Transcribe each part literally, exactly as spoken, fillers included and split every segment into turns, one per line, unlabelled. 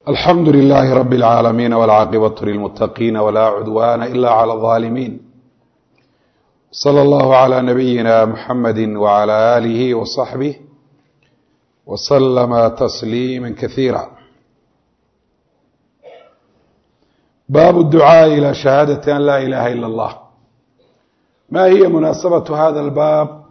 الحمد لله رب العالمين والعاقبة للمتقين ولا عدوان إلا على الظالمين صلى الله على نبينا محمد وعلى آله وصحبه وسلم تسليما كثيرا. باب الدعاء إلى شهادة أن لا إله إلا الله. ما هي مناسبة هذا الباب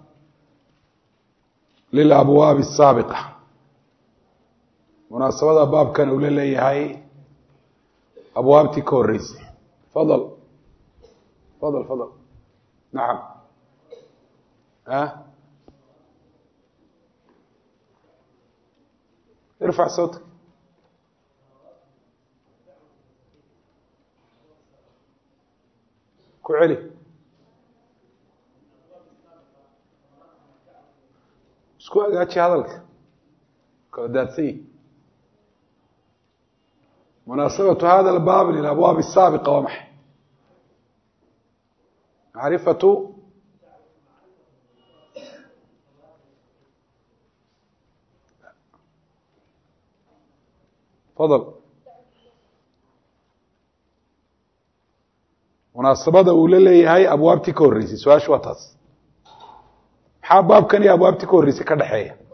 للأبواب السابقة؟ munaasabada baabkan uu leeyahay abwaabtii ka horeysay. fadal fadal fadal nacam ah ارفع صوتك. ku celi isku agaaji hadalka kala daadsay. مناسبة هذا الباب للأبواب السابقة ومحي معرفة فضل مناسبة أولى لي هاي أبواب تكوريسي سؤال شو تاس حاب باب كان يا أبواب تكوريسي كدحية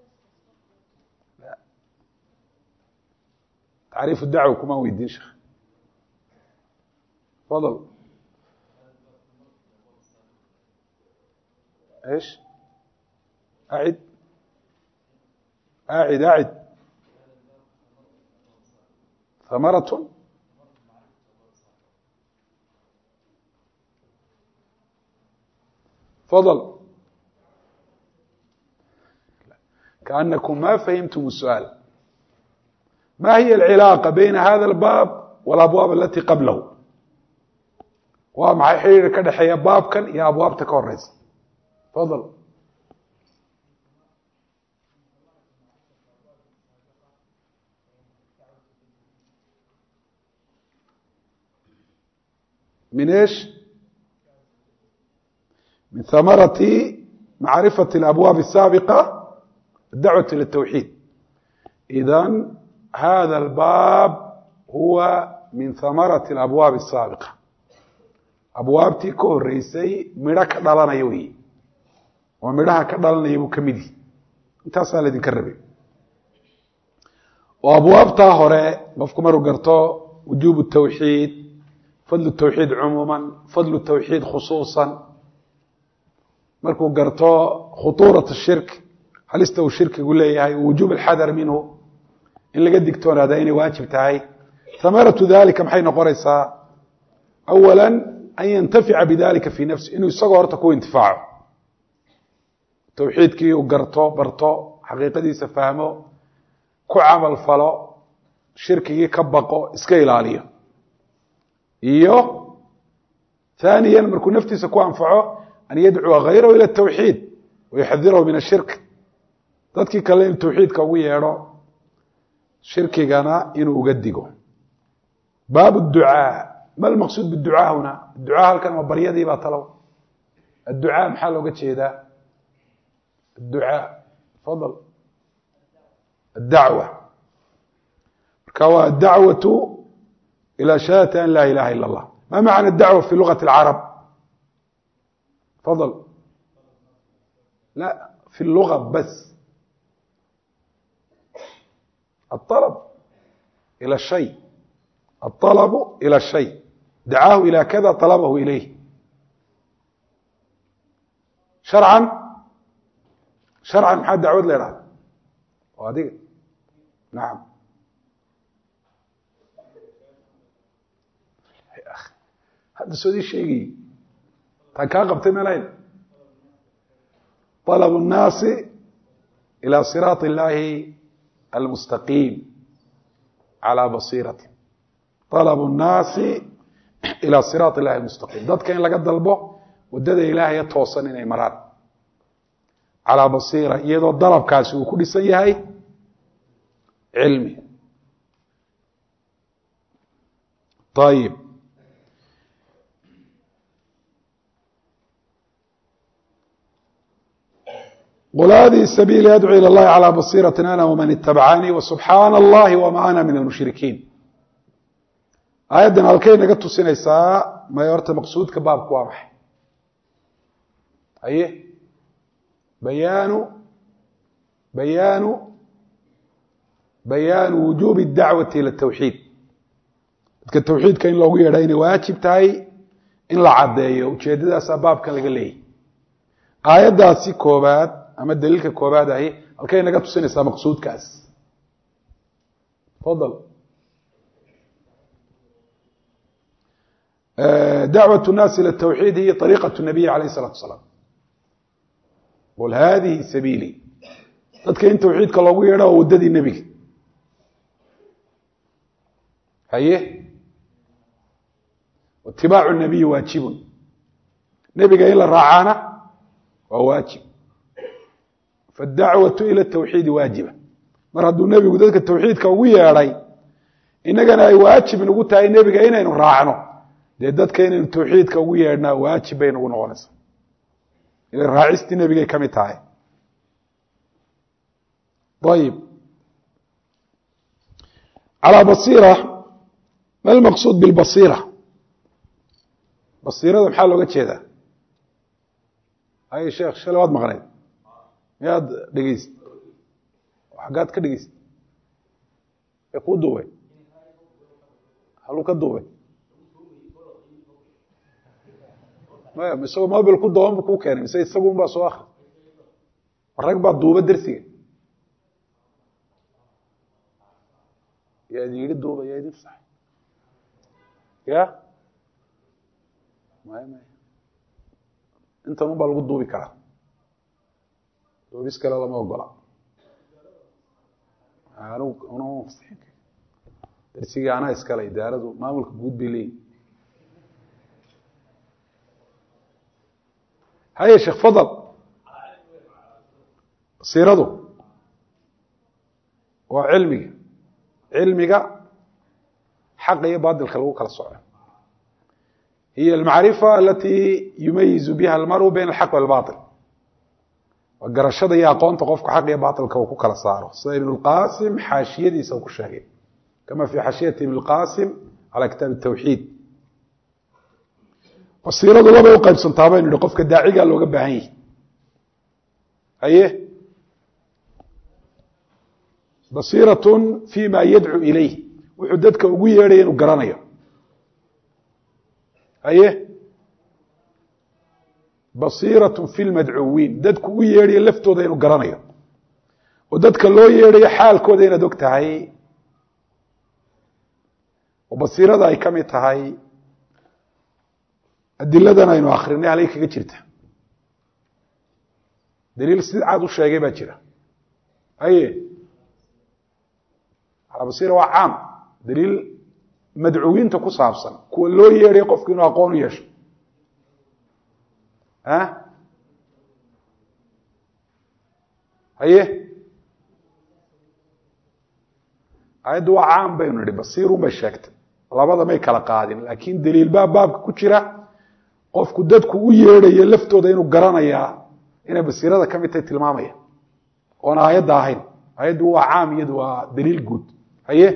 تعريف الدعوة كما ويدين شيخ. تفضل. ايش؟ اعد اعد اعد ثمرة تفضل. كأنكم ما فهمتم السؤال. ما هي العلاقة بين هذا الباب والأبواب التي قبله؟ ومع حير كدحية باب كان يا أبواب تكوريس. تفضل. من ايش؟ من ثمرة معرفة الأبواب السابقة الدعوة للتوحيد. إذن هذا الباب هو من ثمرة الأبواب السابقة. أبواب تيكو الرئيسي مراك دالنا يوي ومراك دالنا يبو كميدي انت سالة دي كربي. وأبواب طاهرة بفكم رقرتو وجوب التوحيد، فضل التوحيد عموما، فضل التوحيد خصوصا. مركو قرتو خطورة الشرك، هل استوى الشرك يقول لي وجوب الحذر منه in laga digtoonaada inay waajib tahay. thamaratu dhalika maxay noqonaysaa? awalan an yantafica bidhalika fi nafsi, inuu isagoo horta ku intifaaco tawxiidkii uu garto barto xaqiiqadiisa fahmo ku camal falo shirkigii ka baqo iska ilaaliyo. iyo ثانيا markuu naftiisa ku anfaco an yad'u ghayrahu ila at-tawhid wa yahdhiruhu min ash-shirk, dadkii kale in tawxiidka ugu yeedho شركنا إنه أقدقه. باب الدعاء. ما المقصود بالدعاء هنا؟ الدعاء هل كان مبرية دي باطلوا؟ الدعاء محله قد شيء ده الدعاء. فضل. الدعوة. كوا الدعوة إلى شهادة أن لا إله إلا الله. ما معنى الدعوة في لغة العرب؟ فضل. لا في اللغة بس. الطلب إلى الشيء، الطلب إلى الشيء، دعاه إلى كذا طلبه إليه. شرعا شرعا محد دعوت لنا وهذه نعم يا أخي هذا سودي الشيء تكاقبت ملايين. طلب الناس إلى صراط الله المستقيم على بصيرة. طلب الناس إلى صراط الله المستقيم. ضد كان لقد ضلبه ودد إلهي يتوصل إلى مرات على بصيرة يدو الضرب كاسي وكل سيهاي علمي. طيب qul hadihi sabiili adcuu ilى اllahi calى basiiraةi ana wman itabacanii wasubxaana اllahi wma ana min almushrikiin. aayaddan halkay naga tusinaysaa may horta maqsuudka baabku waa maxay? aye bayaanu bayaanu bayaanu wujuubi اdacwati ilى الtawxiid. dadka tawxiidka in loogu yeedha inay waajib tahay in la caddeeyo, ujeeddadaasaa baabkan laga leeyahy. aayaddaasi koobaad ama daliilka koobaad ahi halkay naga tusinaysaa maqsuudkaas? tafadal. dacwaة الnaas ilى الtawxiid hiya طariiqaة الnabiy alayh الsalaatu wasalaam. qul hadihi sabiilii, dadka in tawxiidka loogu yeedha waa waddadii nebiga. haye itibaacu الnabiyi waajibun, nebiga in la raacaana waa waajib. faاdacwaةu ilى الtawxiidi waajiba. mar hadduu nebigu dadka tawxiidka ugu yeedhay, innagana ay waajib nagu tahay nebiga inaynu raacno, dee dadka inaynu tawxiidka ugu yeedhnaa waajib bay nagu noqonaysaa. ila raacistii nebigay ka mid tahay. ayib, calىa basiira, ma lmaqsuud bilbasiira? basiirada maxaa looga jeedaa? ay sheekh shalay waad maqnayd, miyaad dhegeyst? xaggaad ka dhegeyst? ee kuu duubay? haluu ka duubay? maya isagoo mobil ku dooban bu kuu keenay mise isagu un baa soo akri? rag baa duuba dersiga. yaa idin yidhi duuba, yaa idin sax ya maya maya intan un baa lagu duubi karaa, duubis kale lama ogola. anigu dersigii anaa iskale, idaaradu maamulka guud bay leeyihin. haye sheekh fadal. basiiradu waa cilmiga cilmiga xaqa iyo baadilka lagu kala soco. hiy almacrifa alati yumayizu biha almaru bayna alxaq walbail. waa garashada iyo aqoonta qofka xaq iyo baailka uu ku kala saaro, sida ibn اlqasim xaashiyadiisa uu ku sheegay, kama fi xaashiyati ibn اlqasim calى kitaab الtawxiid. basiiradu labay u qaybsantaa baynu nihi, qofka daacigaa looga baahan yahi. haye basiiraة fi ma yadcuu ilayh, wuxuu dadka ugu yeedhaya inuu garanayo. haye basiiraة fi lmadcuwiin, dadku u yeedhaya laftooda inuu garanayo, oo dadka loo yeedhayo xaalkooda inaad og tahay, oo basiirada ay ka mid tahay adiladan aynu akrinay halay kaga jirta. daliil si cad u sheegay baa jira. haye basiira waa caam, daliil madcuwiinta ku saabsan, kuwa loo yeedhay qofku inuu aqoon u yeesho. haye ayaddu waa caam baynu nihi, basiirun bay sheegtay, labada may kala qaadin. laakiin daliil baa baabka ku jira, qofku dadku u yeedhayo laftooda inuu garanayaa inay basiirada ka mid tahay tilmaamaya, oona aayadda ahayn. aayaddu waa caam, iyadu waa daliil guud. haye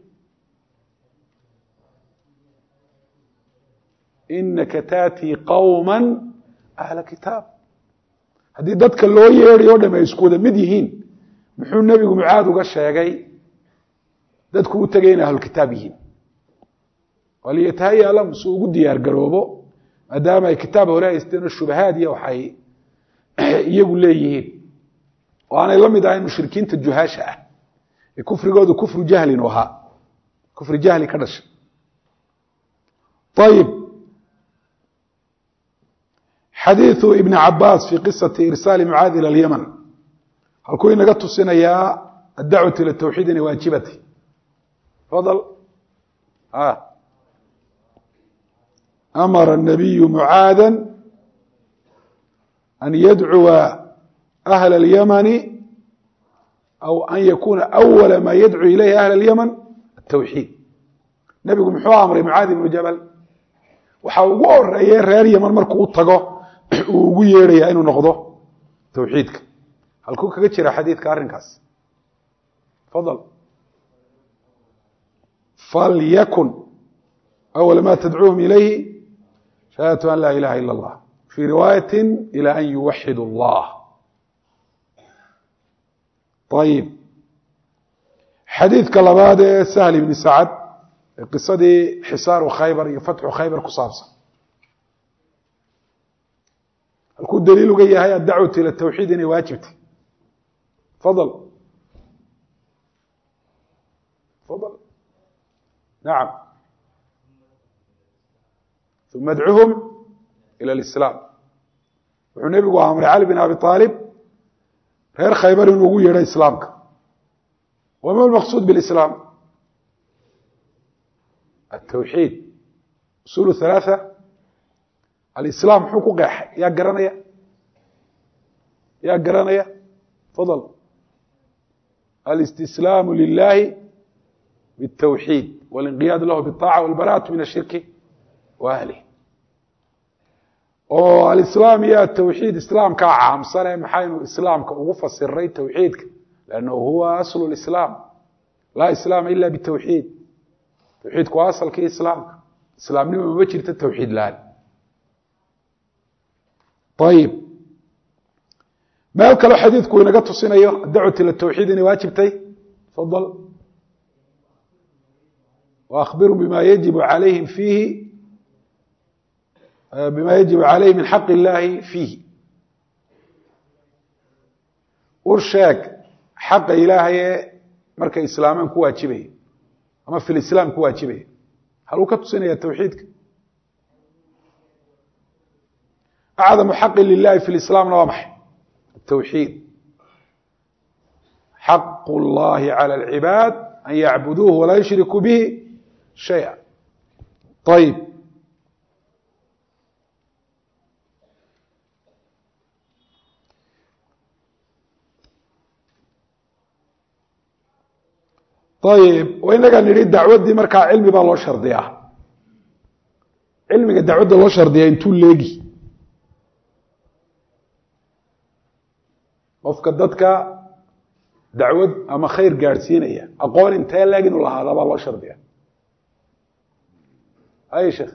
inaka taatii qawma ahla kitaab. haddii dadka loo yeedhay o dham ay isku wada mid yihiin, muxuu nebigu mucaad uga sheegay dadku u tegay inay ahlukitaab yihiin? waliyatahaya lahum, si ugu diyaar garoobo, maadaama ay kitaab hore haysteen oo shubahaad iyo waxay iyagu leeyihiin, oo aanay la mid ahayn mushrikiinta juhaasha ah ee kufrigoodu kufru jahlin u ahaa, kufri jahli ka dhashay. ayib, xadiiثu ibn cabaas fi qisati irsaali mucaadi ilى اlymn, halkuu inaga tusinayaa addacwaة ilى tawxiid inay waajibata. fadl. amara الnabiyu mucaada an yadcuwa أهل اليمن أو أن يكون أول ما يدعو إليه أهل اليمن التوحيد. نبigu muxuu amray معاad بن jبل, waxa ugu horeeye reer ymن markuu u tago uu ugu yeedhaya inuu noqdo tawxiidka. halkuu kaga jira xadiidka arrinkaas fadal falyakun awala ma tadcuuhum ilayhi shahaadatu an laa ilaha ila allah fii riwaayati ila an yuwaxidu allah ayib xadiidka labaad ee sahl ibni sacad ee qisadii xisaaru khaybar iyo fatxu khaybar ku saabsan halkuu daliil uga yahay addacwatu ila tawxiid inay waajibtay fadal fadal nacam uma adcuhum ila alislaam wuxuu nebigu amray cali bin abi aalib reer khaybar inuu ugu yeedho islaamka wama almaqsuud bilislaam altawxiid usul halaatha alislaam muxuu ku qeexay yaa garanaya yaa garanaya fadal alistislaamu lilahi biاtawxiid walinqiyaad lahu biاطaaca walbaraatu min ashirki wa ahlih oo alislaam iyo atawxiid islaamkaa caamsane maxaynu islaamka ugu fasiray tawxiidka lannahu huwa aslu lislaam laa islaama ila bitawxiid tawxiidku waa asalkii islaamka islaamnimo mama jirto tawxiid la-aan ayib meel kaleo xadiidku inaga tusinayo dacwat ila tawxiid inay waajibtay fadal waakbiruu bima yajibu alayhim fiihi bima yajibu calayhi min xaq illaahi fiihi ur sheeg xaqa ilaahaye markay islaamaan ku waajibaya ama fi lislaam ku waajibaya haluu ka tusinaya tawxiidka acdamu xaqi lilahi fi lislaamna waa maxay atawxiid xaqu llahi cala alcibaad an yacbuduuhu walaa yushrikuu bihi shaya ayib ayib inaga nidhi dacwaddii markaa cilmi baa loo shardiyaa cilmiga dacwadda loo shardiyaa intuu leegi qofka dadka dacwad ama khayr gaadhsiinaya aqoon intee leeg inuu lahaada baa loo shardiya ay sheekh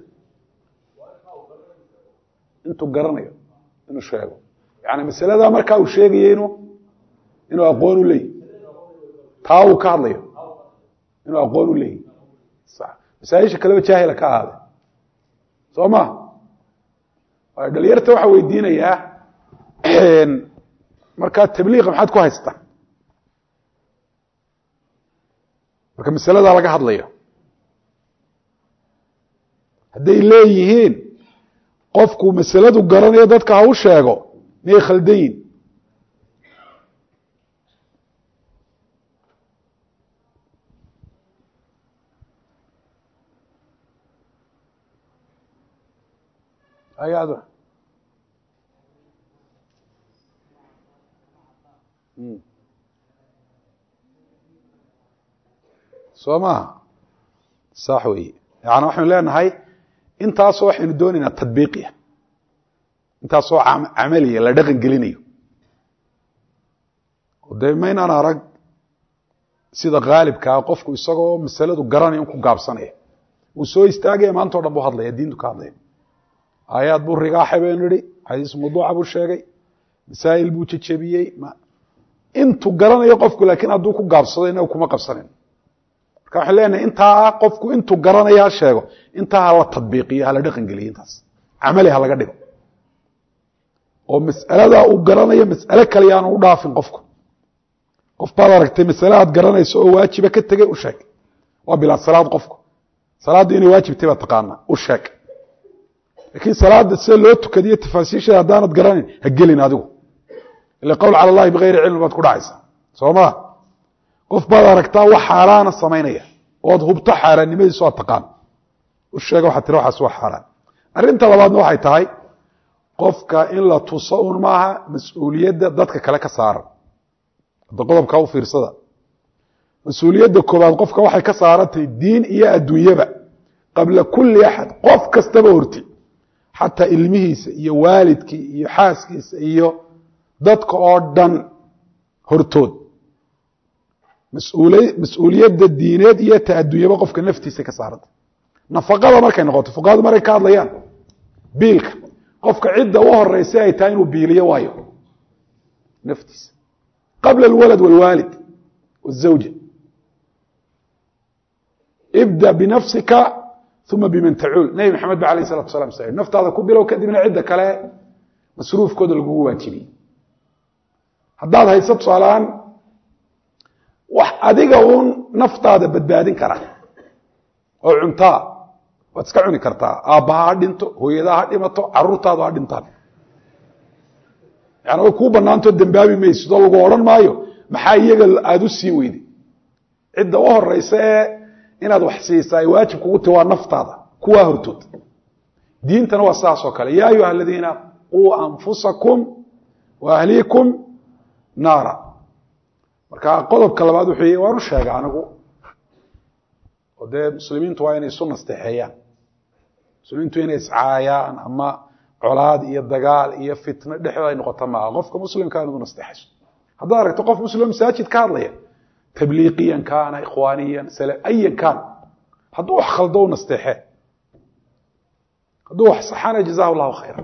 intuu garanayo inuu sheego yani masaladaa markaa uu sheegayo inuu inuu aqoon u leeyahy taa uu ka hadlayo inuu aqoon u leeyahy masaaisha kaleba jaahila ka ahaade soo ma dhalinyarta waxaa weydiinayaa markaa tabliiqa maxaad ku haystaa marka masaladaa laga hadlayo hadday leeyihiin qofku masaladu garanayo dadka ha u sheego miyay khaldan yihin ayaad soo maha sax weeye yani waxaynu leenahay intaasoo waxaynu doonaynaa tadbiiqiya intaasoo camaliya la dhaqan gelinayo dee maynaan arag sida khaalibkaa qofku isagoo masaladu garanaya in ku gaabsanaya uu soo istaagaya maanta o dhan buu hadlaya diintu ka hadlaya aayaad buu rigaaxay baynu idhi xadiis mawduuca buu sheegay masaa'il buu jejebiyey intuu garanayo qofku laakiin hadduu ku gaabsado inagu kuma qabsanan marka waxaan leenahay intaa qofku intuu garanayo ha sheego intaa hala tadbiiqiyo hala dhaqan geliyo intaas camali ha laga dhigo oo mas'aladaa uu garanayo mas'ale kale yaanu u dhaafin qofku qof baad aragtay masale aad garanayso oo waajiba ka tegey u sheeg waa bilaa salaad qofku salaaddu inay waajibtay baa taqaanaa u sheeg laakiin salaada sida loo tukadiyo tafaasiisheeda haddaanad garanayn ha gelin adigu ila qowl cala allahi bigayri cilmi baad ku dhacaysa soo maa qof baad aragtaa wax xaaraana samaynaya ood hubto xaaraannimadiisu aad taqaan u sheega waxaad tiri waxaas waa xaaraan arrinta labaadna waxay tahay qofka in la tuso un maaha mas-uuliyadda dadka kale ka saaran hadda qodobkaa u fiirsada mas-uuliyadda koobaad qofka waxay ka saarantahay diin iyo adduunyaba qabla kulli axad qof kastaba horti xataa ilmihiisa iyo waalidkii iyo xaaskiisa iyo dadka oo dhan hortood mas-uulay mas-uuliyadda diineed iyo ta adduunyaba qofka naftiisa ka saaranta nafaqada markay noqoto fuqahadu markay ka hadlayaan biilka qofka cidda u horeysa ay tahay inuu biiliyo waayo naftiisa qabla alwalad walwaalid والزوجة ابدأ بنفسك ثم بمن تعول نبي محمد عليه الصلاة والسلام سعيد نفط هذا كبير وكدبنا عدة كلا مصروف كود القوة تبي هذا هاي ست صالان وحديقون نفط هذا بدبادين كره أو عمتا وتسكعني كرتا أبا هادينتو هو إذا هاديمتو عروتا هذا هادينتان يعني هو كوبا نانتو الدنبابي ميسو ده لقوران مايو maxaa iyaga aad u sii weyday cidda u horeysa ee inaad wax siisaa waajib kugu tahay waa naftaada kuwa hortood diintana waa saas oo kale yaa ayuha alladina quu anfusakum wa ahlikum naara marka qodobka labaad wuxuu yahay waan u sheegay anigu oo dee muslimiintu waa inay sunna isteexeeyaan muslimiintu inay iscaayaan ama colaad iyo dagaal iyo fitna dhexda ay noqoto maaha qofka muslimka inuu isteexayso هذا رأيت قف مسلم مساجد كارليا تبليغيا كان إخوانيا سلام أيا كان هذا وح خلدون استحى هذا وح صحانة جزاه الله خيرا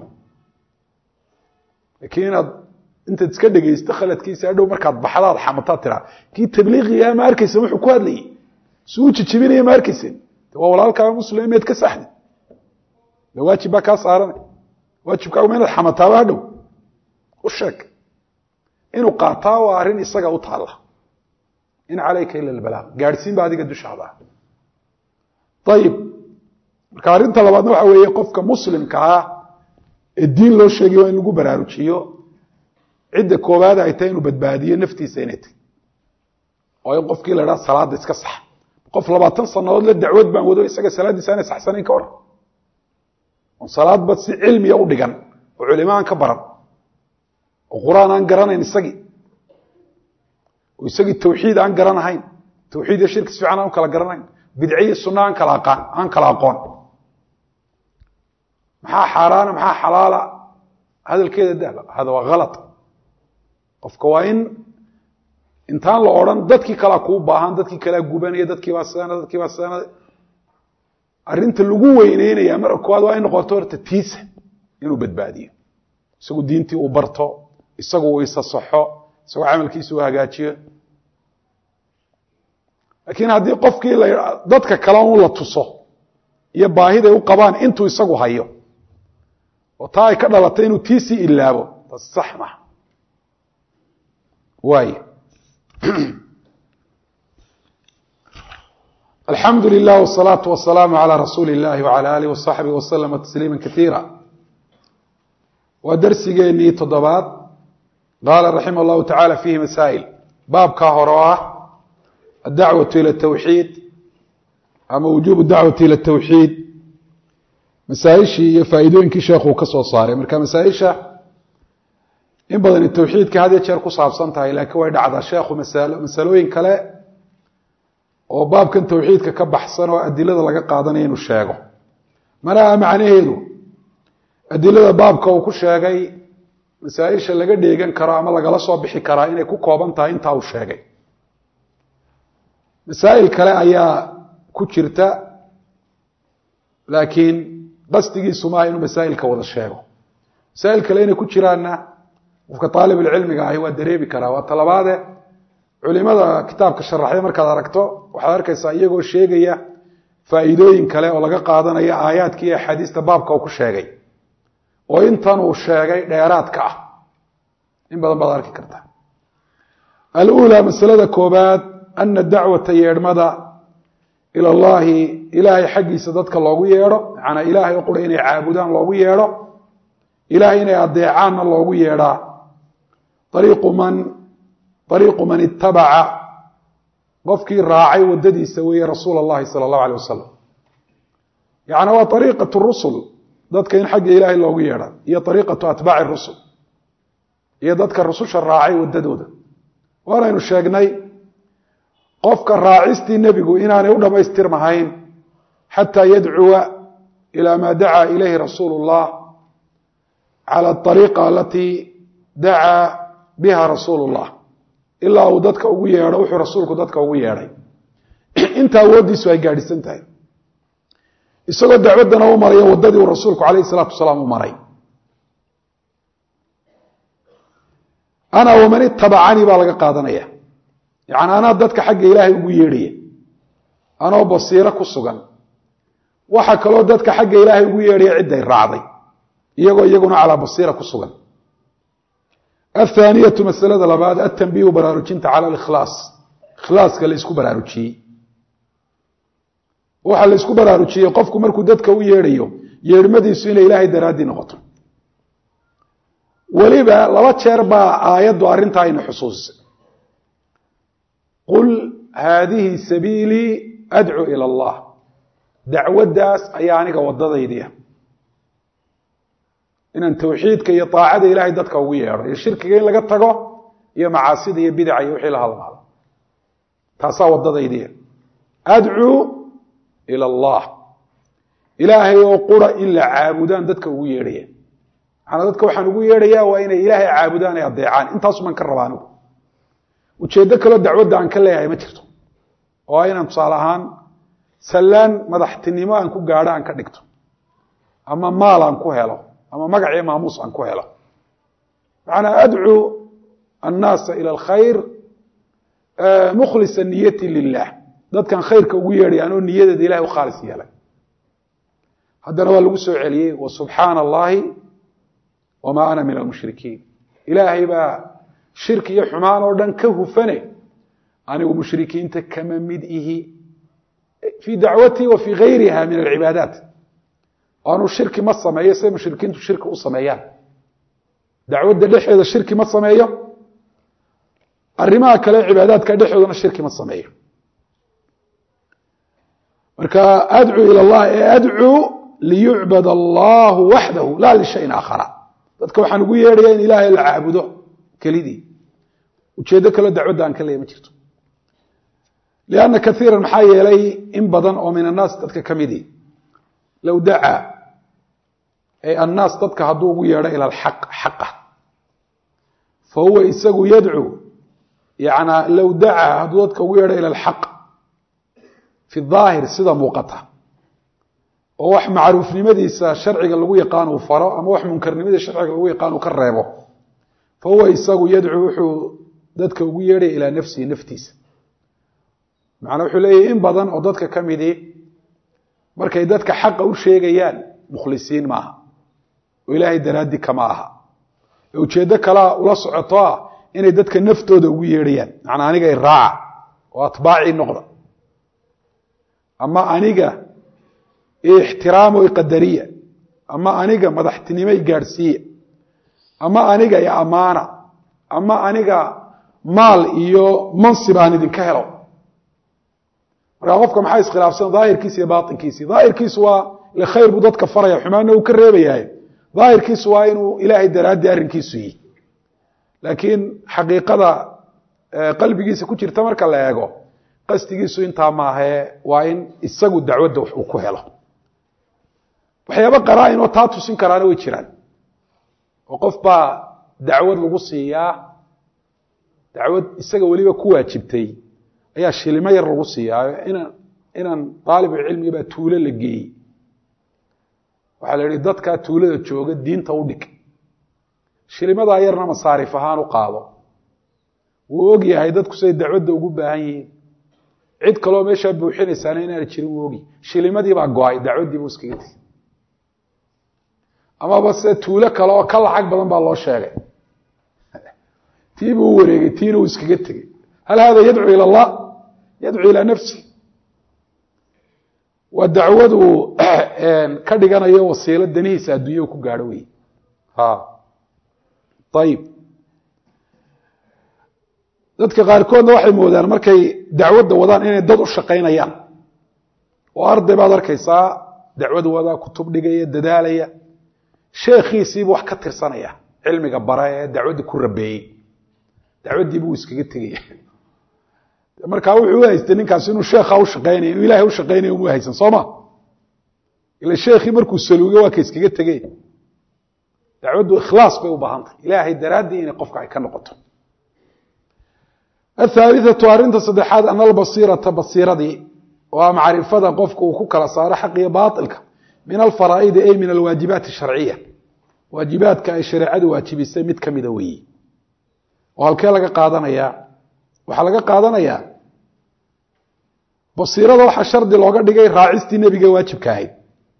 لكن أنت تسكدق يستخلت كيس عدو مركز بحلال حمطات ترى كي تبليغيا ماركس سمحوا كوادلي سوتش تشبيني ماركس والله كان مسلم يتكسحني لو واجب كاس عارني واجب كاو من الحمطات هذا وشك inuu qaataa waa arin isaga u taala in calayka ila albalaag gaarsiin baa adiga dushaada tayib marka arinta labaadna waxa weeye qofka muslimka ah ee diin loo sheegay in lagu baraarujiyo cidda koobaad ay tahay inuu badbaadiyo naftiisa inay tahay oo in qofkii la yiraahdo salaada iska sax qof labaatan sanadood la dacwad baan wado isaga salaadiisa aan saxsanayn ka war oo salaad bad si cilmiya u dhigan oo culimaan ka baran القرآن عن قرنا ينسقي ويسقي التوحيد عن قرنا هين توحيد الشرك سبحانه عن كلا قرنا بدعية السنة عن كلا قان عن كلا قان محا حرام محا حلالة هذا الكيد ده هذا غلط قف كواين انتان لوران دتكي كلا كوباهان دتكي كلا جوبانية دتكي واسانة دتكي واسانة أرنت اللجوء وينين يا مر كواد وين قطور تتيس إنه بدبادية سقو دينتي وبرتو isagoo waysa saxo isagoo amalkiisu hagaajiyo laakiin hadii qofkii dadka kale uu la tuso iyo baahida uu qabaan intuu isagu hayo oo taay ka dhalatay inuu tiisi ilaabo tasaxma way alhamdulillah wassalatu wassalamu ala rasulillah wa ala alihi wa sahbihi wa sallama tasliman katira wa darsigeeni toddobaad قال رحمه الله تعالى فيه مسائل باب كهراء الدعوة إلى التوحيد أما وجوب الدعوة إلى التوحيد مسائل شيء فائدين كشيخ وكسو صاري مركا مسائل شيء إن بدن التوحيد كهذا يشاركوا صعب صنتها إلى كويد عضا شيخ ومسألة مسألوين كلا وباب كان توحيد ككبح حسن وأدلة لقى قادنين والشيخ مرا معنيه أدلة باب كوكو شيخي مسائل laga dheegan karo ama laga la soo bixi karaa inay ku kooban tahay inta uu sheegay مسائل kale ayaa ku jirta laakiin qasdigiisu ma inuu مسائل ka wada sheego مسائل kale inay ku jiraana qofka طالب العلم ah waa dareebi karaa waa talabaade culimada kitaabka sharaxay markaad aragto waxa arkaysaa iyagoo sheegaya faa'iidooyin kale oo laga qaadanayo aayaadka iyo xadiista baabka uu ku sheegay oo intan uu sheegay dheeraadka ah in badan baad arki kartaa al-ula masalada koobaad anna da'wata yeedmada ila Allah ilaahay xaqiisa dadka loogu yeero ana ilaahay oo qura inay caabudaan loogu yeero ilaahay inay adeecaan loogu yeeraa tariiqu man tariiqu man ittaba'a qofkii raacay wadadiisa weeye rasuulullaahi sallallahu alayhi wasallam yaani waa tariiqatu rusul dadka in xagga ilaahay loogu yeeraa iyo tariiqatu atbaa'i rusul iyo dadka rususha raacay wadadooda waanaynu sheegnay qofka raacistii nabigu inaanay u dhameystirmahayn hatta yad'uwa ila ma da'a ilayhi rasuulullah ala at-tariqa allati da'a biha rasuulullah ilaa uu dadka ugu yeedho wuxuu rasuulku dadka ugu yeedhay inta awoodiisu ay gaadhisan tahay isagoo dacwaddana u marayo waddadii uu rasuulku calayhi salaatu wasalaam u maray ana waman ittabacanii baa laga qaadanaya yacni anaa dadka xagga ilaahay ugu yeedhaya anoo basiiro ku sugan waxaa kaloo dadka xagga ilaahay ugu yeedhaya cidday raacday iyagoo iyaguna calaa basiira ku sugan athaaniyatu masalada labaad atanbiihu baraarujinta cala alikhlaas ikhlaaska la isku baraarujiyey waxaa la isku baraarujiyey qofku markuu dadka u yeedhayo yeedhmadiisu inay ilaahay daraaddii noqoto weliba laba jeer baa aayaddu arrintaa ayna xusuusisay qul haadihi sabiilii adcuu ila allah dacwaddaas ayaa aniga waddadaydiia inaan tawxiidka iyo taacada ilaahay dadka ugu yeedho iyo shirkiga in laga tago iyo macaasida iyo bidaca iyo wixii la halmaado taasaa waddadaydiia adcuu ila allah ilaahay oo qura in la caabudaan dadka ugu yeedhaya maxaana dadka waxaan ugu yeedhayaa waa inay ilaahay caabudaan ay adeecaan intaasuman ka raba anigu ujeeddo kaloo dacwadda aan ka leeyahay ma jirto oo inaan tusaale ahaan sallaan madaxtinimo aan ku gaadho aan ka dhigto ama maal aan ku helo ama magac iyo maamuus aan ku helo macnaa adcuu annaasa ila alkhayr mukhlisa niyati lilah dadkan khayrka ugu yeedhay anoo niyadeeda ilahay u khaalis yeelay haddana waa lagu soo celiyey wa subxaana allahi wamaa ana min almushrikiin ilaahay baa shirki iyo xumaan oo dhan ka hufane anigu mushrikiinta kama mid ihi fii dacwatii wa fii gayriha min alcibaadaat aanu shirki ma sameeyo siday mushrikiintu shirki u sameeyaan dacwadda dhexeeda shirki ma sameeyo arrimaha kale cibaadaadka dhexdoodana shirki ma sameeyo marka adcuu ila allah ee adcuu liyucbad allahu waxdahu laa lishayin aakhara dadka waxaan ugu yeedhaya in ilaahay la caabudo kelidii ujeeddo kaloo dacwadda aan ka leeya ma jirto lianna kaiiran maxaa yeelay in badan oo min annaas dadka ka midii low dacaa ay annaas dadka hadduu ugu yeedho ila alxaq xaqa fa huwa isagu yadcuu yanaa low dacaa hadduu dadka ugu yeedho ila alxaq fi daahir sida muuqata oo wax macruufnimadiisa sharciga lagu yaqaan uu faro ama wax munkarnimadiisa sharciga lagu yaqaan uu ka reebo fa huwa isagu yadcuu wuxuu dadka ugu yeedhaya ilaa nafsihi naftiisa macnaa wuxuu leeyahay in badan oo dadka ka midii markay dadka xaqa u sheegayaan mukhlisiin maaha oo ilaahay daraaddi kama aha ee ujeeddo kalea ula socoto ah inay dadka naftooda ugu yeedhayaan macnaa aniga i raaca oo atbaacii noqda ama aniga ixtiraamo iqadariya ama aniga madaxtinimo i gaadhsiiya ama aniga i ammaana ama aniga maal iyo mansib aan idinka helo markaa qofka maxaa iskhilaafsan daahirkiisa iyo baatinkiisi daahirkiisu waa ile khayr buu dadka faraya xumaanna uu ka reebayahay daahirkiisu waa inuu ilaahay daraaddii arrinkiisu yihi laakiin xaqiiqada qalbigiisa ku jirta marka la eego qasdigiisu intaa maahee waa in isagu dacwadda wax uu ku helo waxyaaba qaraa-in oo taa tusin karaana way jiraan oo qof baa dacwad lagu siiyaa dacwad isaga weliba ku waajibtay ayaa shilimo yar lagu siiyaayo inaan inaan daalibulcilmiga baa tuulo la geeyey waxaa la yihi dadkaa tuulada jooga diinta u dhig shilimadaa yarna masaarif ahaan u qaado wuu og yahay dadku siday dacwadda ugu baahan yihiin cid kaloo meeshaa buuxinaysaana inaana jirin wuu ogi shilimadii baa go-ay dacwaddii buu iskaga tegey amaba se tuulo kale oo ka lacag badan baa loo sheegay tii buu u wareegay tiina uu iskaga tegey hal hada yadcuu ila allah yadcuu ilaa nafsi waa dacwadu ka dhiganayo wasiilo danihiisa adduunya ku gaadho wey ayib dadka qaarkoodna waxay moodaan markay dacwadda wadaan inay dad u shaqaynayaan oo arday baad arkaysaa dacwad wadaa kutub dhigaya dadaalaya sheekhiisiibuu wax ka tirsanaya cilmiga bara ee dacwaddii ku rabeeyey dacwaddii buu iskaga tegaya markaa wuxuu u haystay ninkaas inuu sheekha u shaqaynaya inuu ilahay u shaqaynaya uma haysan soo ma ila sheekhii markuu saluugay waa ka iskaga tegey dacwaddu ikhlaas bay u baahan tahay ilaahay daraaddii inay qofka ay ka noqoto الثالثة أرنت صدحات أن البصيرة بصيرة ومعرفة قفك وكوكا صار حقي باطلك من الفرائض أي من الواجبات الشرعية واجبات كأي شريعة واجب السميت كمدوي وهالكي لك قادنا يا وحلقة قادنا يا بصيرة وحا شرد لوغا دغاي راعيستي نبيغا واجب كاهي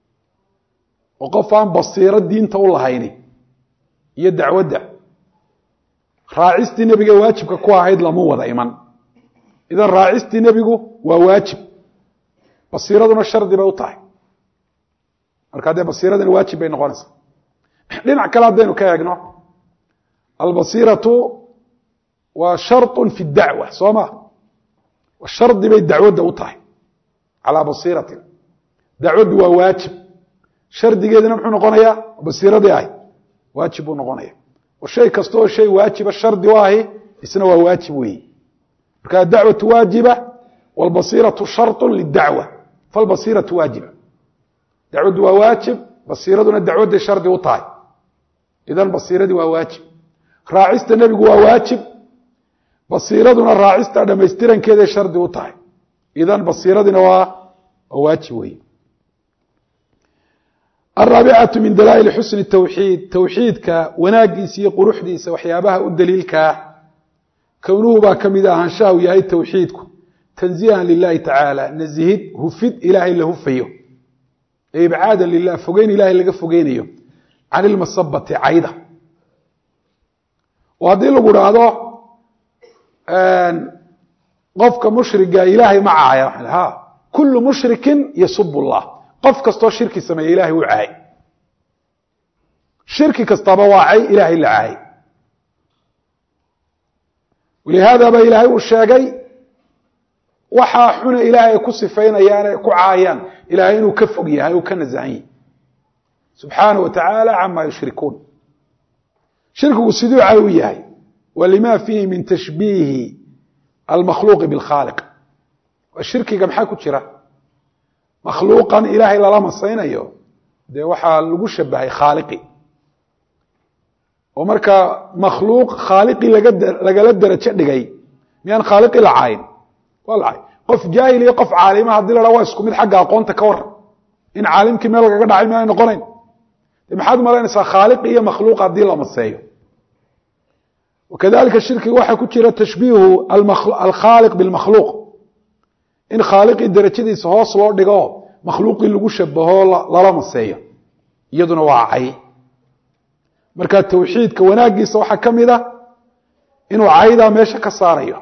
وقفان بصيرة دين تولى هيني iyo dacwada raacisti nabiga waajibka ku ahayd lama wada iman idan raacisti nabigu waa waajib basiiraduna shardi bay u tahay marka de basiiraduna waajib bay noqonaysaa dhinac kale hadaynu ka eegno albasiratu waa shartun fi dacwa sooma wa shardi bay dacwada u tahay ala basiratin dacwadu waa waajib shardigeeduna muxuu noqonayaa basiiradii ahay واجب نقونيا وشيء كستو شيء واجب الشرط واهي اسمه واجب وي كان الدعوه واجبه والبصيره شرط للدعوه فالبصيره واجبه دعوه واجب بصيرتنا الدعوه شرط وطاي اذا البصيره واجب راعيست النبي واجب بصيرتنا راعيست دميسترن كده شرط وطاي اذا بصيرتنا واجب وي الرابعة من دلائل حسن التوحيد توحيدك وناقيسي قروحديس وحيابها الدليلك كونه با كميدا هانشاه يهي توحيدك تنزيها لله تعالى نزهد هفد إلهي اللي هفيه إبعادا لله فقين إلهي اللي فقينيه عن المصبة عيدة وهذه اللي قول هذا قفك مشرك إلهي معه ها كل مشرك يصب الله قف كستو شركي سمي إلهي وعاي شركي كستابا وعاي إلهي اللي عاي ولهذا با إلهي والشاقي وحا حنا إلهي كسفين أيانا كعايان إلهي وكفق يهي وكنزعين سبحانه وتعالى عما يشركون شركه سدو عاويهي ولما فيه من تشبيه المخلوق بالخالق والشركي كم حاكو تشرا مخلوقا إلهي للما صينيو دي وحا لغو شبهي خالقي ومركا مخلوق خالقي لقلت درجة دقي ميان خالقي لعاين والعاين قف جاهلي قف عالمة هدي لرواسكم من حقا قونتا كور إن عالمك ميلغا قد عالمة نقرين محاد مرينسا خالقي مخلوق هدي لما صينيو وكذلك الشرك وحا كتير تشبيه الخالق بالمخلوق in khaaliqi darajadiisa hoos loo dhigo makhluuqi lagu shabaho lala maseeyo iyaduna waa cay marka tawxiidka wanaagiisa waxa kamida inuu cayda meesha ka saarayo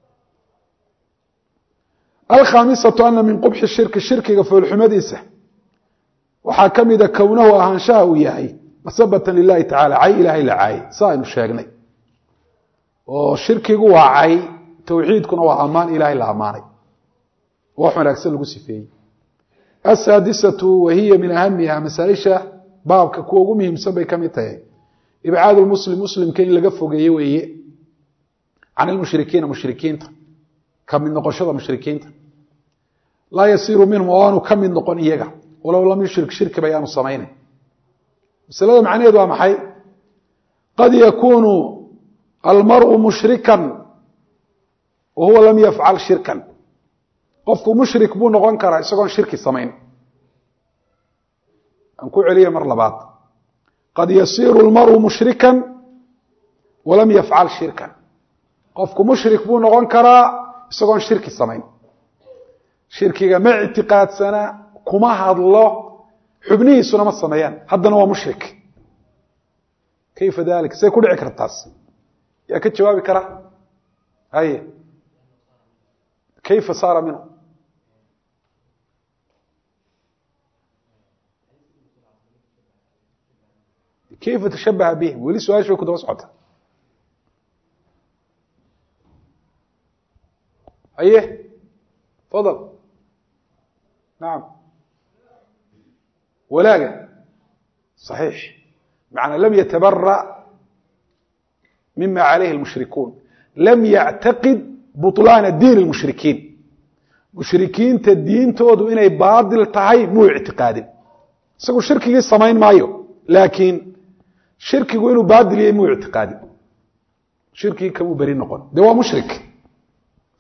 al-khamisatu anna min qubh ash-shirk shirkiga fulxumadiisa waxa kamida kownahu ahaanshaha uu yahay masabatan lillahi ta'ala cay ilaahi la cay saaynu sheegnay oo shirkigu waa cay tawxiidkuna waa amaan ilaahi la amaanay وحنا أكسل لقصفين السادسة وهي من أهمها مسائشة بابك كوغمهم مسبب كميتين إبعاد المسلم مسلم كان لقفه جيوي عن المشركين مشركين كم من نقشة مشركين لا يصير منهم وانو كم من نقون إيجا ولو لم يشرك شرك بيان الصمين بس هذا معناه دوا محي قد يكون المرء مشركا وهو لم يفعل شركا qofku mushrik buu noqon karaa isagoo shirki sameyn an ku celiyo mar labaad qad yasiru almar'u mushrikan wa lam yaf'al shirkan qofku mushrik buu noqon karaa isagoo shirki sameyn shirkiga ma i'tiqaadsana kuma hadlo xubnihiisuna ma sameeyaan haddana waa mushrik kayfa dalik say ku dhici kartaas yaa ka jawaabi kara hay كيف صار منه كيف تشبه بهم ولي سؤال شو كنت بسعطها أيه فضل نعم ولا صحيح معنى لم يتبرأ مما عليه المشركون لم يعتقد بطلان الدين المشركين مشركين تدين تودوا إنه باطل تهي مو اعتقاد سيقول شركي السماين مايو لكن شركي إنه باطل مو اعتقاد شركي كمو برين نقول ده هو مشرك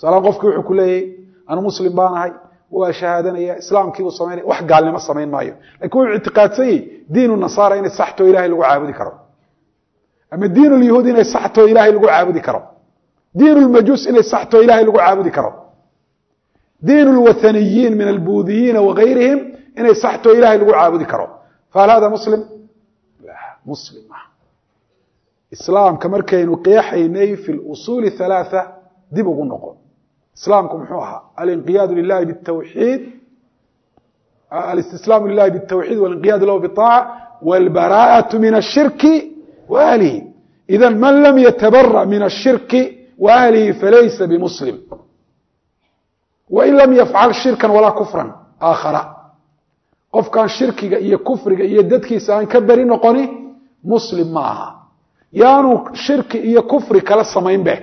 salaam qofkii wuxuu ku leeyahay anu muslim baan ahay waa shahaadanaya islaamkii uu sameeyay wax gaalnimo sameyn maayo laakiin uu ictiqaadsay diinu nasaara inay saxto ilaahay lagu caabudi karo ama diinu yahuudi inay saxto ilaahay lagu caabudi karo diinu majus inay saxto ilaahay lagu caabudi karo diinu alwathaniyiin min albuudhiyiin wa ghayrihim inay saxto ilaahay lagu caabudi karo fa hada muslim la muslim islaamka markaynu qeexaynay fi al-usul thalatha dib ugu noqon islaamku muxuu ahaa al-inqiyad lillahi bit-tawhid al-istislam lillahi bit-tawhid wal-inqiyad lahu bit-ta'a wal-bara'atu min ash-shirk wa ahlihi idhan man lam yatabarra min ash-shirk wa ahlihi falaysa bimuslim wa in lam yaf'al shirkan wala kufran aakhara qofkan shirkiga iyo kufriga iyo dadkiisa aan ka bari noqoni muslim ma aha yaanu shirki iyo kufri kala samayn be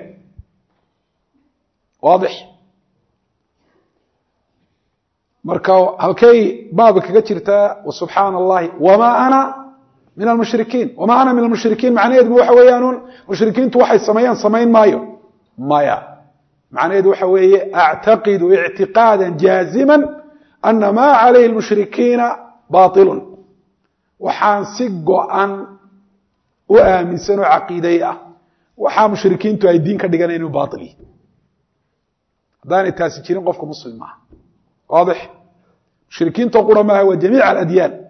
واضح marka halkay baab kaga jirta subhana allah wama ana min al-mushrikin wama ana min al-mushrikin macnaheedu waxa weeyaan mushrikiintu waxay sameeyaan sameyn maayo maya macnaheedu waxa weeye a'taqidu i'tiqadan jaziman anna ma alayhi al-mushrikin batil waxaan si go'an u aaminsano aqeeday ah waxa mushrikiintu ay diin ka dhiganayaan inuu batil yahay داني تاسجين قفك مسلم واضح مشركين تقول ما هو جميع الأديان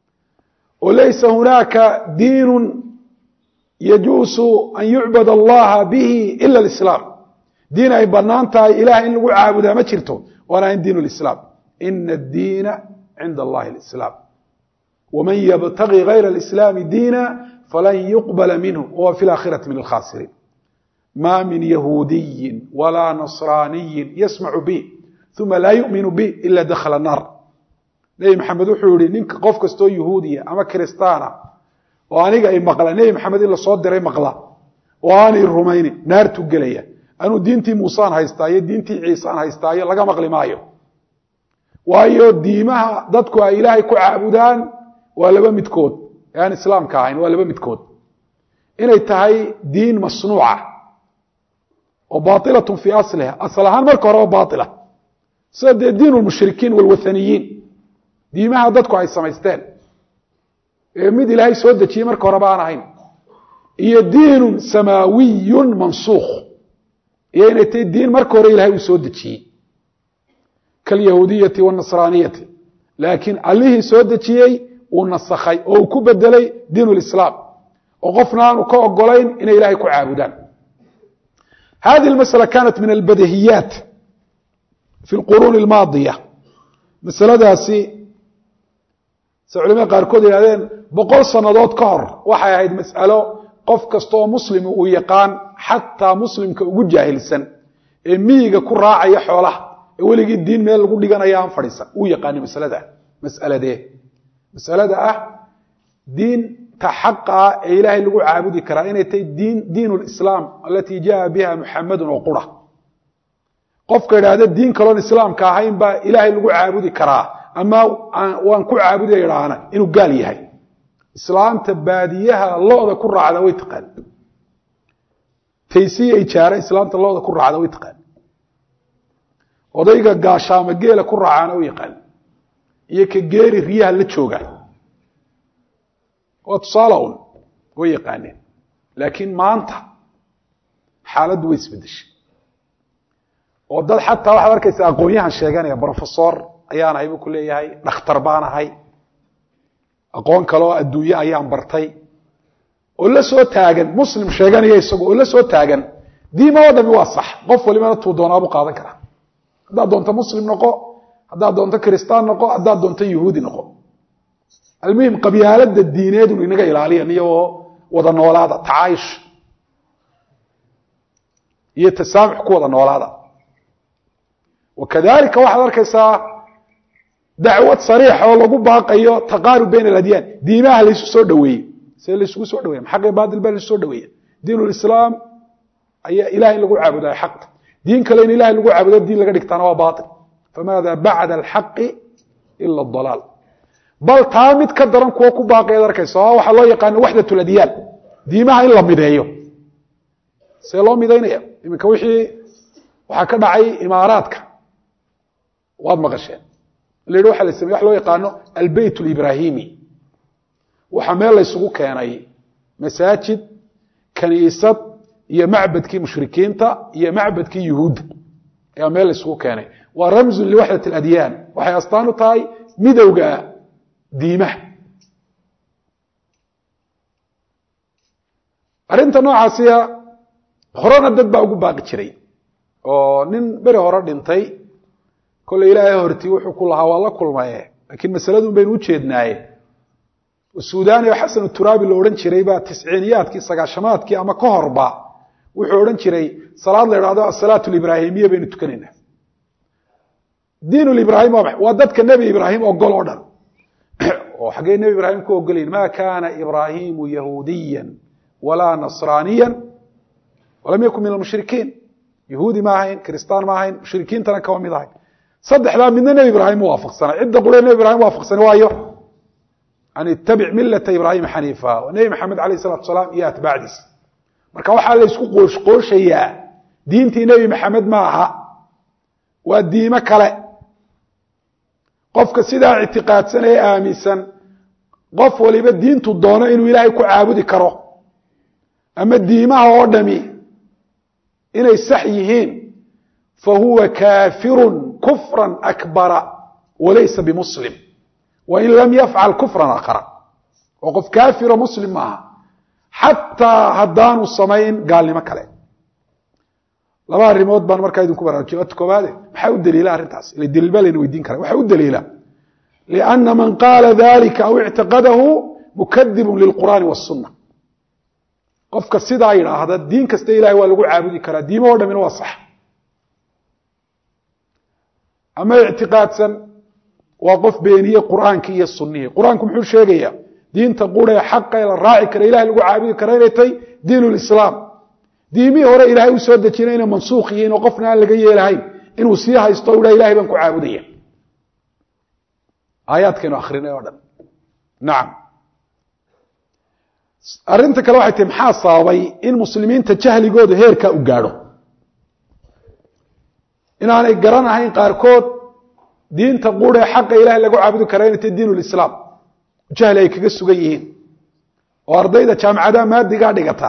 وليس هناك دين يجوز أن يعبد الله به إلا الإسلام دين أي بنانتا إله إن لقوا عابدا ما شرته ولا دين الإسلام إن الدين عند الله الإسلام ومن يبتغي غير الإسلام دينا فلن يقبل منه وهو في الآخرة من الخاسرين ما من يهودي ولا نصراني يسمع به ثم لا يؤمن به إلا دخل النار نبي محمد وحوري نينك قف كستو يهودية أما كريستانا وأنيق أي مقلة نبي محمد إلا صوت دري مقلة وأني الروميني نار تقلية أنو دينتي موسان هايستاية دينتي عيسان هايستاية لقى مقلي مايو وأيو ديمها ضدكو إلهي كو عابدان ولبا متكود يعني إسلام كاين ولبا متكود إنه تهي دين مصنوعة وباطلة في أصلها أصلها مركة باطلة سيد دين المشركين والوثنيين دي ما هددكو عاي السمايستان ميد إلهي سودة شي مركة ربانا هين هي دين سماوي منسوخ يعني تي الدين مركة إلهي سودة شي كاليهودية والنصرانية لكن عليه سودة شي ونسخي أو كبدلي دين الإسلام وقفنا وكو أقولين إن إلهي كو عابدان هذه المسألة كانت من البديهيات في القرون الماضية مسألة داسي سعلماء قاركود يقولون بقول صندوات كهر وحي هيد مسألة قف كستو مسلم ويقان حتى مسلم كوجود جاهل السن ميغا كراعة يحوله ولقي الدين ميل لقود لقانا يام فريسا ويقان مسألة ده مسألة ده مسألة ده دين كحق إلهي اللي قو عابدي كرائنة دين دين الإسلام التي جاء بها محمد وقرة قفك هذا الدين كلون الإسلام كاهين با إلهي اللي قو عابدي كراه أما وان كو عابدي يرانا إنه قال يهي إسلام تباديها الله ذا كرة على ويتقال تيسية إشارة إسلام الله ذا كرة على ويتقال وضيقا قاشا مقيلة كرة على ويقال يكا قيري ريها اللي تشوقها وتصالون ويقانين لكن ما أنت حالة ويس بدش وضل حتى واحد مركز أقويها الشيغان يا بروفيسور أيانا هاي بكلية هاي نختربانا هاي أقوان كلو أدوية أيام برتي ولا سو تاغن مسلم شيغان يسوق ولا سو تاغن دي ما ودا بيوصح قف ولما تودون أبو قادن كرا هذا دونت مسلم نقو هذا دونت كريستان نقو هذا دونت يهودي نقو المهم قبيالة الدينيد ونقا إلالية نيو وضا نولادا تعايش يتسامح كو وضا نولادا وكذلك واحد أركسا دعوة صريحة والله باقية تقارب بين الأديان دينها ليسو سور دوية سير ليسو سور دوية محقق بعض البال ليسو سور دوية دين الإسلام أي إلهي لقو عابد أي حق دين كلين إلهي لقو عابد الدين لقد اكتنوا باطل فماذا بعد الحق إلا الضلال بل تامد كدران كوكو باقي دركيسا waxa loo yaqaan wahdatul adiyaan diimaha in la mideeyo see loo mideeyo iminka wixii waxaa ka dhacay imaaraadka waad maqasheen la yidhi waxa la sameeyey wax loo yaqaano albayt alibrahimi waxaa meel la isugu keenay masaajid kaniisad iyo macbadkii mushrikiinta iyo macbadkii yuhuudda ayaa meel la isugu keenay waa ramzun liwaxdat aladyaan waxay astaan u tahay midowga diimaha arrinta noocaasiya horena dad baa ugu baaqi jiray oo nin beri hore dhintay kolley ilaahay hortii wuxuu ku lahaa waa la kulmaye laakiin masaladun baynu u jeednaaye suudani oo xasan turaabi la odhan jiray baa tisciiniyaadkii sagaashamaadkii ama ka horba wuxuu odhan jiray salaad la idhaahdo asalaatu libraahimiya baynu tukanaynaa diinu libraahim waa dadka nebi ibraahim ogol oo dhan oo xaggee nebi ibraahim ku ogolayn ma kaana ibraahimu yahuudiyan walaa nasraaniyan walam yakun min almushrikiin yahuudi ma ahayn kristaan ma ahayn mushrikiintana kama mid ahayn saddexdaa midna nebi ibraahim u waafaqsanay cidda qule nebi ibraahim waafaqsanay waayo an ittabic millata ibraahima xaniifa waa nebi maxamed alayh isalatu wasalaam iyo atbaacdiisa marka waxaa la isku qooshqooshayaa diintii nebi maxamed ma aha waa diimo kale qofka sidaa ictiqaadsan ee aaminsan qof waliba diintu doono inuu ilaahay ku caabudi karo ama diimaha oo dhami inay sax yihiin fahuwa kaafirun kufran akbara walaysa bimuslim wain lam yafcal kufran aakhara oo qof kaafiro muslim maaha xataa haddaanu samayn gaalnimo kale laba arrimood baan markaa idinku baraarujiyo ata koobaade maxaa u daliila arrintaas ila daliil baa layna weydiin kara waxaa u daliila lianna man qaala dalika aw ictiqadahu mukadibun lilqur'aani waasuna qofka sidaa yidhaahda diin kasta ilahay waa lagu caabudi karaa diimo o dhamina waa sax ama ictiqaadsan waa qof beeniye qur'aankii iyo sunihii qur-aanku muxuu sheegayaa diinta qura ee xaqa ee la raaci kara ilahay lagu caabudi kara inay tahay diin lislaam diimihii hore ilaahay u soo dejinay inay mansuukh yihiin oo qofna aan laga yeelahayn inuu sii haysto u dhaha ilahay baan ku caabudaya aayaadkaynu akrinay oo dhan nacam arrinta kale waxay tahay maxaa sababay in muslimiinta jahligooda heerkaa u gaadho inaanay garanahayn qaarkood diinta qura ee xaqa ilahay lagu caabudi kara inay tahay diin lislaam jahli ay kaga sugan yihiin oo ardayda jaamacadaha maadigaa dhigata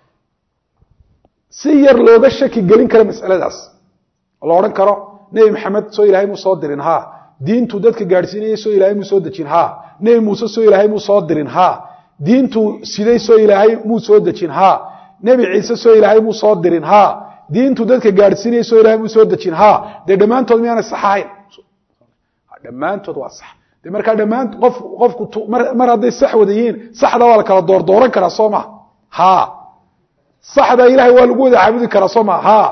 si yar looga shaki gelin kara masaladaas la odhan karo nebi maxamed soo ilaahay muu soo dirin ha diintu dadka gaadhsiinayay soo ilaahay muu soo dejin ha nebi muuse soo ilaahay muu soo dirin ha diintu siday soo ilaahay muu soo dejin ha nebi ciise soo ilaahay muu soo dirin ha diintu dadka gaadhsiinayay soo ilaahay muu soo dejin ha dee dhammaantood miyaanay sax ahayn dhammaantood waa sax dee markaa dhammaan qof qofku mar hadday sax wada yihiin saxda waa la kala doordooran karaa soo maha ha saxda ilahay waa lagu wada caabudi karaa soo maa ha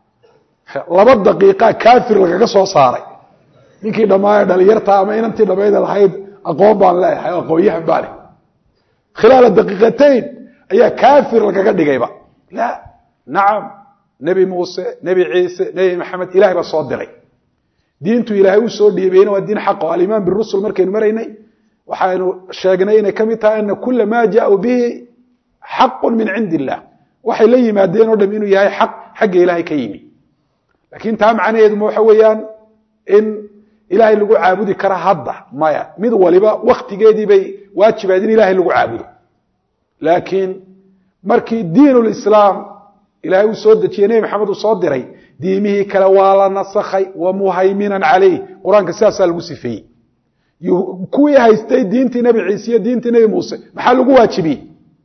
laba daqiiqa kaafir lagaga soo saaray ninkii dhammaaya dhalinyarta ama inantii dhammayda lahayd aqoon baan leeyahay oo aqoonyahan baale khilaala daqiiqatayn ayaa kaafir lagaga dhigayba la nacam nebi muuse nebi ciise nebi maxamed ilahay baa soo diray diintu ilaahay u soo dhiibayna waa diin xaq oo alimaan birusul markaynu maraynay waxaynu sheegnay inay ka mid tahay ana kula maa jaau bihi xaqun min cindi illah waxay la yimaadeen oo dham inuu yahay xaq xagga ilaahay ka yimi laakiin taa macnaheedu ma waxa weeyaan in ilaahay lagu caabudi kara hadda maya mid waliba waktigeedii bay waajibaad in ilaahay lagu caabudo laakiin markii diinulislaam ilaahay uu soo dejiyey nebi maxamed uu soo diray diimihii kale waa la nasakhay wa muhayminan calayh qur-aanka sidaasaa lagu sifeeyey kuwii haystay diintii nebi ciise iyo diintii nebi muuse maxaa lagu waajibiyey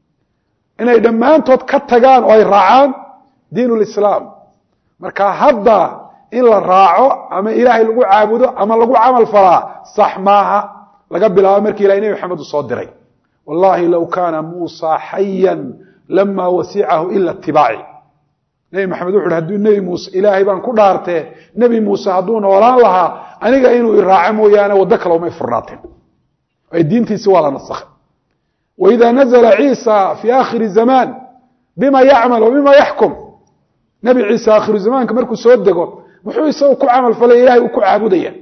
inay dhammaantood ka tagaan oo ay raacaan diin lislaam marka hadda in la raaco ama ilaahay lagu caabudo ama lagu camal falaa sax maaha laga bilaabo markii ilahay nebi maxamed uu soo diray wallahi low kaana muusa xayan lama wasicahu ila itibaaci nebi maxamed wuxu uhi hadduu nebi muuse ilaahay baan ku dhaartee nebi muuse hadduu noolaan lahaa aniga inuu iraaco mooyaane waddo kale umay furnaateen ay diintiisi waa la nasakhay وإذا نزل عيسى في آخر الزمان بما يعمل وبما يحكم نبي عيسى آخر الزمان كمركو سودقه محو يسوي كو عمل فلا إلهي وكو عابديا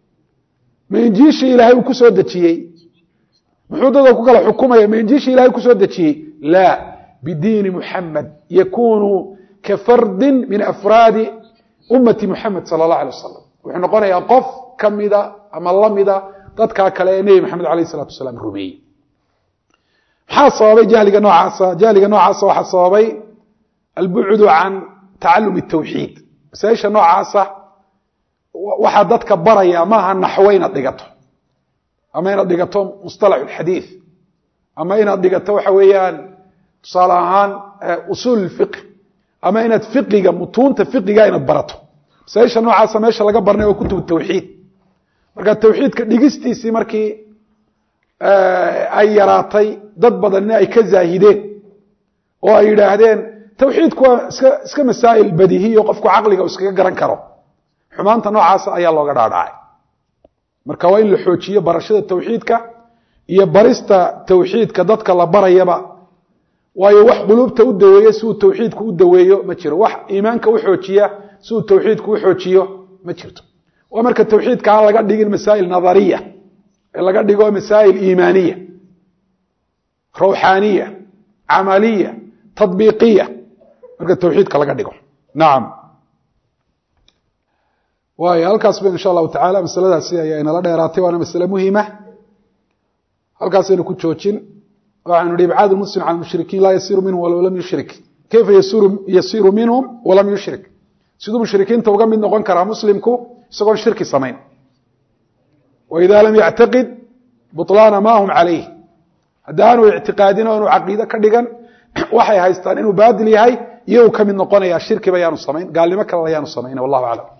ما ينجيش إلهي وكو سودتشي محو دادو كو قال حكومة ما ينجيش إلهي وكو سودتشي لا بدين محمد يكون كفرد من أفراد ummati Muhammad sallallahu alayhi wasallam wuxuu noqonayaa qof kamida ama lamida dadka kale ee Nabi Muhammad alayhi salatu wasallam rumeeyay maxaa sababay jahliga noocaasa jahliga noocaasa waxa sababay البعد عن تعلم التوحيد سيشا نوعاسا waxa dadka baraya ma aha naxwayna dhigato ama ina dhigato mustalah alhadith ama ina dhigato waxa weeyaan salahan usul fiqh ama ina fiqiga mutunta fiqiga ina barato sayesha noocaasa meesha laga barnay oo kutub tawxiid marka tawxiidka dhigistiisi markii ay yaraatay dad badan ay ka zaahideen oo ay yiraahdeen tawxiidku iska iska masaa'il badihiyo qofku aqliga iskaga garan karo xumaanta noocaas ayaa looga dhaadhacay marka waa in la xoojiyo barashada tawxiidka iyo barista tawxiidka dadka la barayaba waayo wax qulubta u daweeyo si uu tawxiidku u daweeyo ma jiro wax iimaanka u xoojiya si uu tawxiidku u xoojiyo ma jirto waa marka tawxiidka aan laga dhigin masaa'il nadariya ee laga dhigo masaa'il iimaaniya ruuxaaniya amaliya tadbiiqiya marka tawxiidka laga dhigo naam waayo halkaas baan insha Allah ta'ala masaladaasi ayaa inala dheeraatay waana mas'ala muhiima halkaas aynu ku joojin waxaanu dhibcaad muslim aan mushrikiin la yasiru minhum wala lam yushrik kayfa yasiru yasiru minhum wala lam yushrik sidoo mushrikiinta uga mid noqon kara muslimku isagoo shirki sameyn wa idha lam ya'taqid butlana ma hum alayhi hadaanu i'tiqaadina oo aqeeda ka dhigan waxay haystaan inuu baadil yahay iyo ka mid noqonaya shirki bayaanu sameyn gaalnimo kale ayaanu sameeyna wallahu a'lam